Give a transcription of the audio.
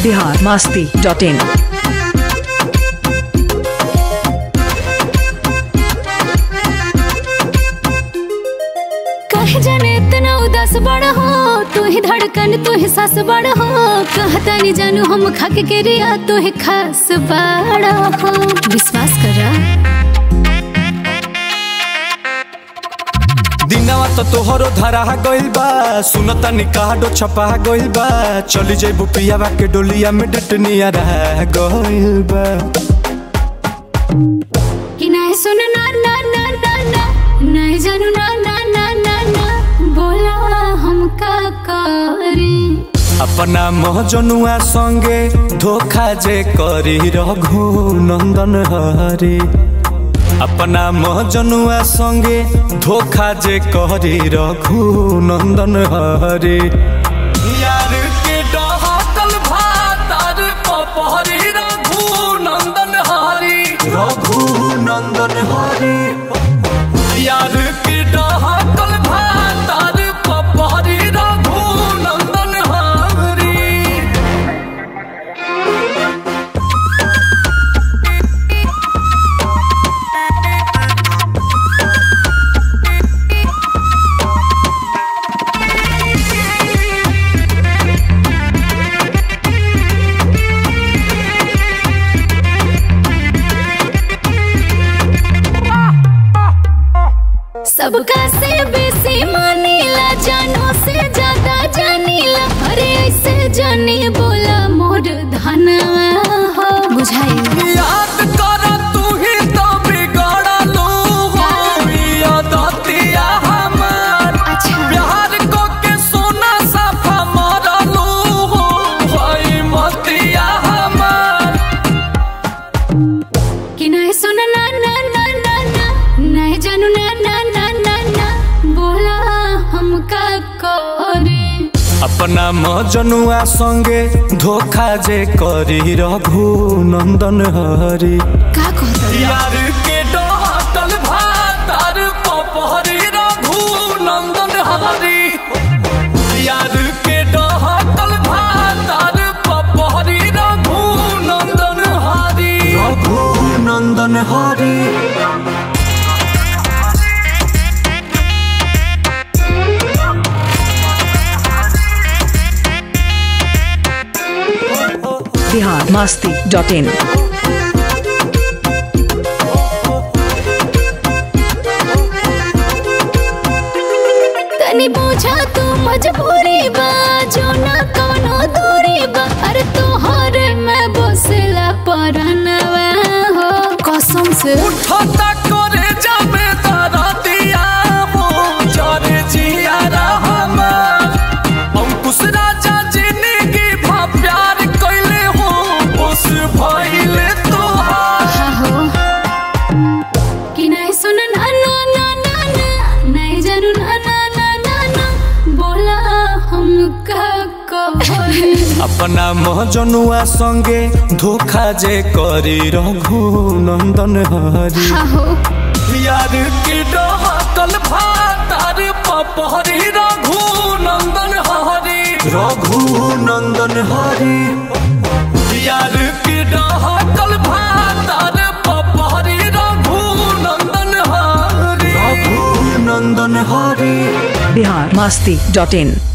biharmasti.in। कहे जाने इतना उदास बड़ा हो, तू ही धड़कन तू ही सास बड़ा हो। कहता नहीं जानू हम खाके के रिया तू ही खास बड़ा हो। विश्वास करा दिनवा तो तोहरो धरा गइल बा, सुनता निकाडो छपा गइल बा। चली जइबू पियावा के डोलिया में डटनिया रह गइल बा। कि नहीं सुन ना ना ना ना ना, नहीं जानू ना ना ना ना ना, बोला हम का करी। अपना महजनुआ संगे धोखा जे करी रघु नंदन हरे। अपना महजनुआ संगे धोखा जे करी रघु नंदन हरे। यार के डहकल भातार पपहरी रघु नंदन हरे। रघु नंदन हरे। यार के डहकल भातार पपहरी रघु नंदन हरे। सबका से बेसी मानीला, जानों से ज्यादा जानीला। अरे ऐसे जानी बोला मोर धनवा हो बुझाई। याद कर तू ही तो बिगड़लू हो यादतिया हमार। अच्छा प्यार को के सोना साफा मरलू हो भाई मतिया हमार। कि नहीं सुन ना ना ना ना ना, नहीं जानू ना ना ना ना ना, बोला हम का करे। अपना मजनुआ संगे धोखा जे करी रघु नंदन हरे। का कहता यार के डहकल भातार पपहरी रघु नंदन हरे। यार के डहकल भातार पपहरी रघु नंदन हरे। रघु नंदन हरे। biharmasti.in। तनी पूछा तू मजबूरी बा, जो ना कवनो दूरी बा। अरे तोहर में बसला परनवा हो कसम से। उठता करे जाबे तारा दिया हो जारे जिया रहमान। अंकुश राजा जिंदगी भा प्यार कइले हो उस भइले तोहार। हाँ हो कि नहीं सुन ना ना ना ना ना, नहीं जानू ना ना ना ना ना, बोला हम का कहे। अपना महजनुआ संगे धोखा जे करी रघु नंदन हरे। हाँ हो यार के डहकल भातार पपहरी रघु नंदन हरे। रघु नंदन हरे। यार के डहकल भातार पपहरी रघु नंदन हरे। रघु नंदन हरे। biharmasti.in।